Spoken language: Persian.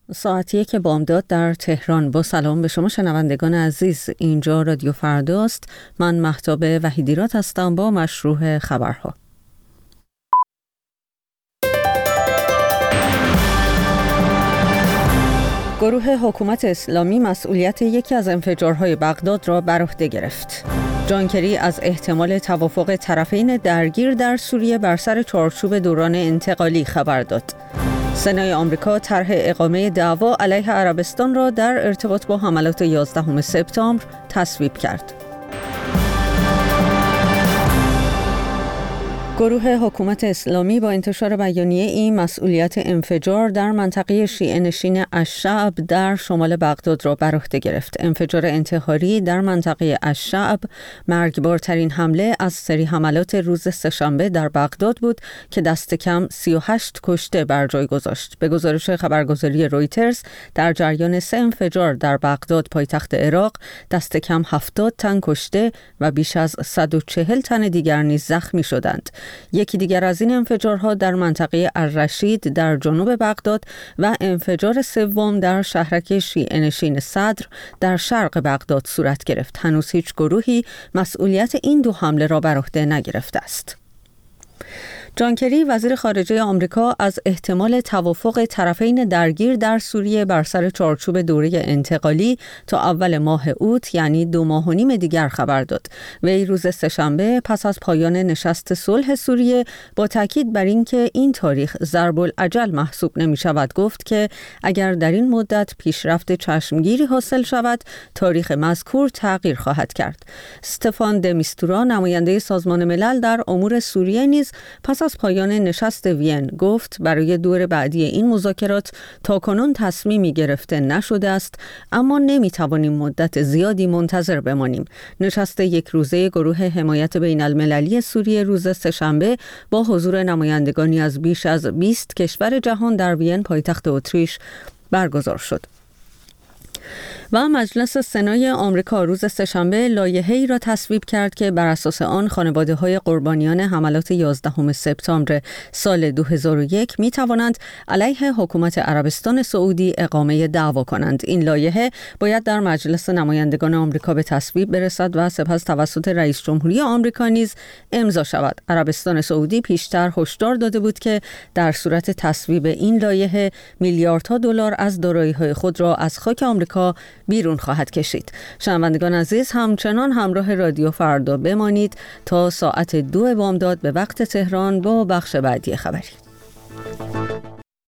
ساعت 1 بامداد در تهران. با سلام به شما شنوندگان عزیز، اینجا رادیو فرداست. من مهتاب وحیدیرات هستم با مشروع خبرها. گروه حکومت اسلامی مسئولیت یکی از انفجارهای بغداد را بر عهده گرفت. جان کری از احتمال توافق طرفین درگیر در سوریه بر سر چارچوب دوران انتقالی خبر داد. سنای آمریکا طرح اقامه دعوا علیه عربستان را در ارتباط با حملات 11 سپتامبر تصویب کرد. گروه حکومت اسلامی با انتشار بیانیه این مسئولیت انفجار در منطقه شیعه نشین الشعب در شمال بغداد را بر عهده گرفت. انفجار انتحاری در منطقه الشعب مرگبارترین حمله از سری حملات روز سه‌شنبه در بغداد بود که دست کم 38 کشته بر جای گذاشت. به گزارش خبرگزاری رویترز در جریان 3 انفجار در بغداد پایتخت عراق دست کم 70 تن کشته و بیش از 140 تن دیگر نیز زخمی شدند. یکی دیگر از این انفجارها در منطقه الرشید در جنوب بغداد و انفجار سوم در شهرک شیعه نشین صدر در شرق بغداد صورت گرفت. هنوز هیچ گروهی مسئولیت این دو حمله را بر عهده نگرفته است. جان کری وزیر خارجه آمریکا از احتمال توافق طرفین درگیر در سوریه بر سر چارچوب دوره انتقالی تا اول ماه اوت، یعنی 2 ماه و نیم دیگر خبر داد. وی روز سه‌شنبه پس از پایان نشست صلح سوریه با تاکید بر اینکه این تاریخ ضرب الاجل محسوب نمی شود گفت که اگر در این مدت پیشرفت چشمگیری حاصل شود تاریخ مذکور تغییر خواهد کرد. استفان د میستورا نماینده سازمان ملل در امور سوریه نیز پس از پایان نشست وین گفت برای دور بعدی این مذاکرات تاکنون تصمیمی گرفته نشده است، اما نمیتوانیم مدت زیادی منتظر بمانیم. نشست یک روزه گروه حمایت بین المللی سوریه روز سه‌شنبه با حضور نمایندگانی از بیش از 20 کشور جهان در وین پایتخت اتریش برگزار شد. و مجلس سنای آمریکا روز سه‌شنبه لایحه‌ای را تصویب کرد که بر اساس آن خانواده‌های قربانیان حملات 11 سپتامبر سال 2001 می‌توانند علیه حکومت عربستان سعودی اقامه دعوا کنند. این لایحه باید در مجلس نمایندگان آمریکا به تصویب برسد و سپس توسط رئیس جمهوری آمریکا نیز امضا شود. عربستان سعودی پیشتر هشدار داده بود که در صورت تصویب این لایحه میلیاردها دلار از دارایی‌های خود را از خاک آمریکا بیرون خواهد کشید. شنوندگان عزیز، همچنان همراه رادیو فردا بمانید تا ساعت 2 بامداد به وقت تهران با بخش بعدی خبری.